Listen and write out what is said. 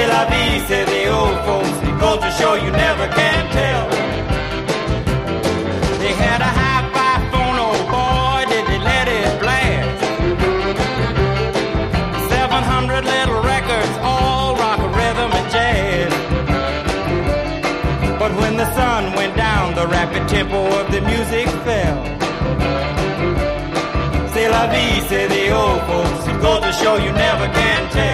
C'est la vie, say the old folks. It goes to show you never can tell. They had a hi-fi phone, oh boy, did they let it blast. 700 little records, all rock, rhythm, and jazz. But when the sun went down, the rapid tempo of the music fell. C'est la vie, say the old folks. It goes to show you never can tell.